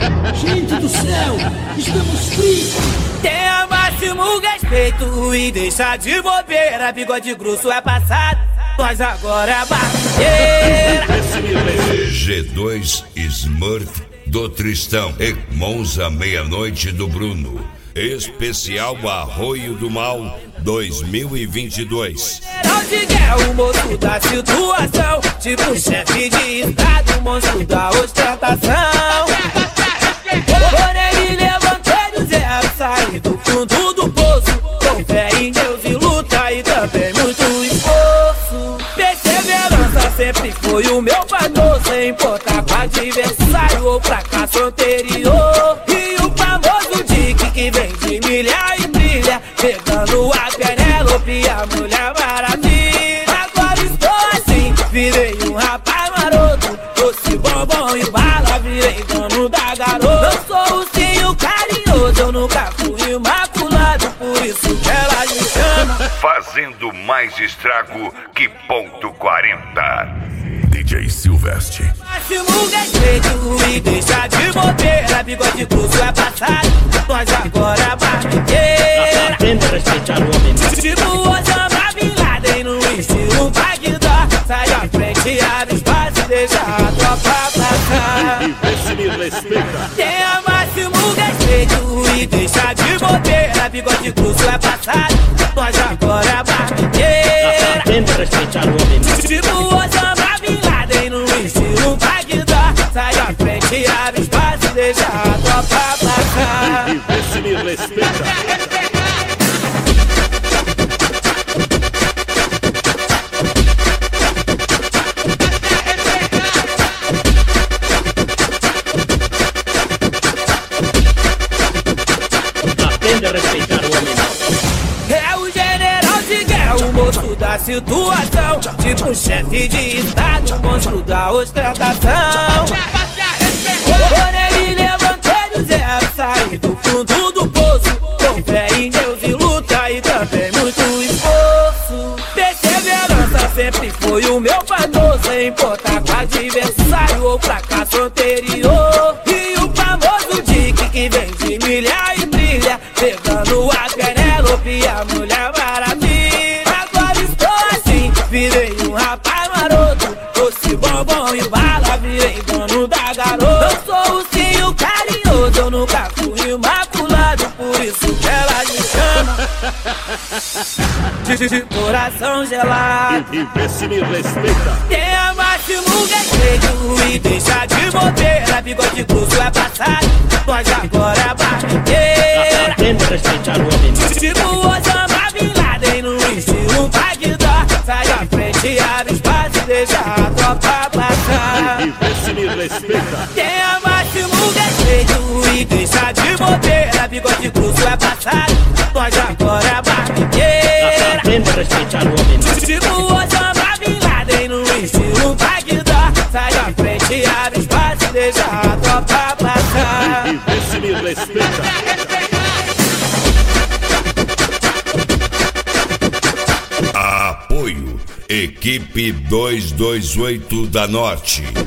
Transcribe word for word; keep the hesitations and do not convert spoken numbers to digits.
Gente do céu, estamos frios. Tenha máximo respeito e deixa de bobeira. Bigode grosso é passado, nós agora é barreira. G dois Smurf do Tristão e Monza Meia-Noite do Bruno. Especial Arroio do Mal dois mil e vinte e dois. Onde é o moço da situação, tipo chefe de estado, monstro da ostentação. Por ele levantei do zero, saí do fundo do poço, com fé em Deus e luta e também muito esforço. Perseverança sempre foi o meu fator, sem importar com adversário ou fracasso anterior. E o famoso Dick que vem de milha e brilha, pegando a Penélope, a Mulher Maravilha. Agora estou assim, virei um rapaz maroto, doce, bombom e bala, virei dono da garota. Eu sou o ursinho carinhoso, eu nunca fui imaculado, por isso que ela me chama. Fazendo mais estrago que ponto quarenta. D J Silvestre. Máximo respeito e deixa de bobeira. Bigode grosso é passado, nós agora é barreira. Aprenda a respeitar o homem. Tipo Osama Bin Laden no estilo Bagdá. Sai da frente, abre espaço e deixa a tropa passar. Esse me respeita. Tenha máximo respeito e deixa de bobeira. Bigode grosso é passado, nós agora é barreira. Aprenda a respeitar o homem. Tipo Osama Bin Laden no estilo Bagdá. Sai da frente, abre espaço e deixa a tropa passar. Esse me respeita. Aprenda a respeitar o homem. É o general de guerra, o moço da situação, tipo chefe de estado, monstro da ostentação. Por ele levantei do zero, saí do fundo do poço, com fé em Deus e luta e também muito esforço. Perseverança sempre foi o meu fator, sem importar com adversário ou fracasso anterior. E o famoso Dick que vem de milha e brilha, pegando a Penélope, a Mulher Maravilha. Agora estou assim, virei um rapaz maroto, doce, bombom e bala, virei dono da garota. Eu sou o ursinho carinhoso, eu nunca fui imaculado, por isso que ela me chama de, de coração gelado. E esse me respeita. Tenha máximo respeito e deixa de bobeira. Bigode grosso é passado, nós agora é barreira. Aprenda a respeitar o homem. Tipo Osama Bin Laden no estilo Bagdá. Sai da frente, abre espaço e deixa a tropa passar. E esse me respeita. Tenha máximo respeito e deixa de bobeira. Bigode grosso é passado, nós agora é barreira. Aprenda a respeitar o homem. Tipo Osama Bin Laden no estilo Bagdá. Sai da frente, abre espaço e deixa a tropa passar. E esse me respeita. Apoio Equipe duzentos e vinte e oito da Norte.